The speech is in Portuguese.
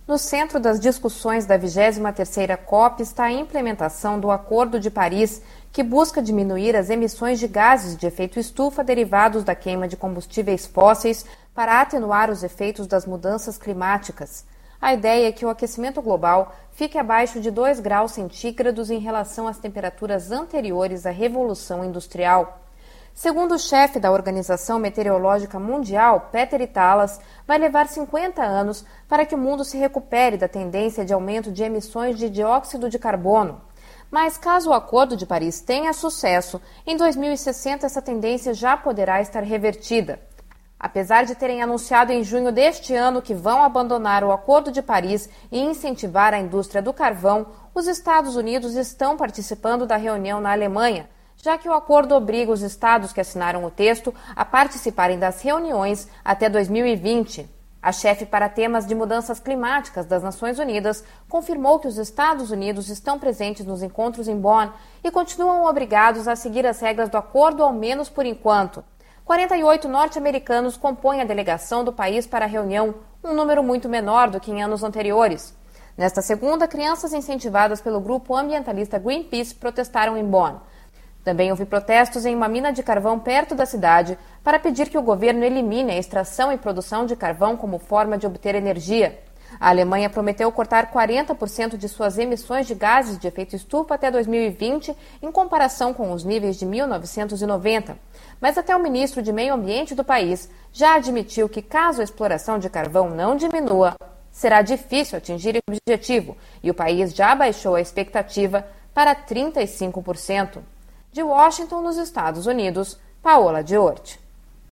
No centro das discussões da 23ª COP está a implementação do Acordo de Paris, que busca diminuir as emissões de gases de efeito estufa derivados da queima de combustíveis fósseis para atenuar os efeitos das mudanças climáticas. A ideia é que o aquecimento global fique abaixo de 2 graus centígrados em relação às temperaturas anteriores à Revolução Industrial. Segundo o chefe da Organização Meteorológica Mundial, Peter Talas, vai levar 50 anos para que o mundo se recupere da tendência de aumento de emissões de dióxido de carbono. Mas caso o Acordo de Paris tenha sucesso, em 2060 essa tendência já poderá estar revertida. Apesar de terem anunciado em junho deste ano que vão abandonar o Acordo de Paris e incentivar a indústria do carvão, os Estados Unidos estão participando da reunião na Alemanha, já que o acordo obriga os estados que assinaram o texto a participarem das reuniões até 2020. A chefe para temas de mudanças climáticas das Nações Unidas confirmou que os Estados Unidos estão presentes nos encontros em Bonn e continuam obrigados a seguir as regras do acordo, ao menos por enquanto. 48 norte-americanos compõem a delegação do país para a reunião, um número muito menor do que em anos anteriores. Nesta segunda, crianças incentivadas pelo grupo ambientalista Greenpeace protestaram em Bonn. Também houve protestos em uma mina de carvão perto da cidade para pedir que o governo elimine a extração e produção de carvão como forma de obter energia. A Alemanha prometeu cortar 40% de suas emissões de gases de efeito estufa até 2020, em comparação com os níveis de 1990. Mas até o ministro de Meio Ambiente do país já admitiu que, caso a exploração de carvão não diminua, será difícil atingir o objetivo, e o país já baixou a expectativa para 35%. De Washington, nos Estados Unidos, Paola Diorti.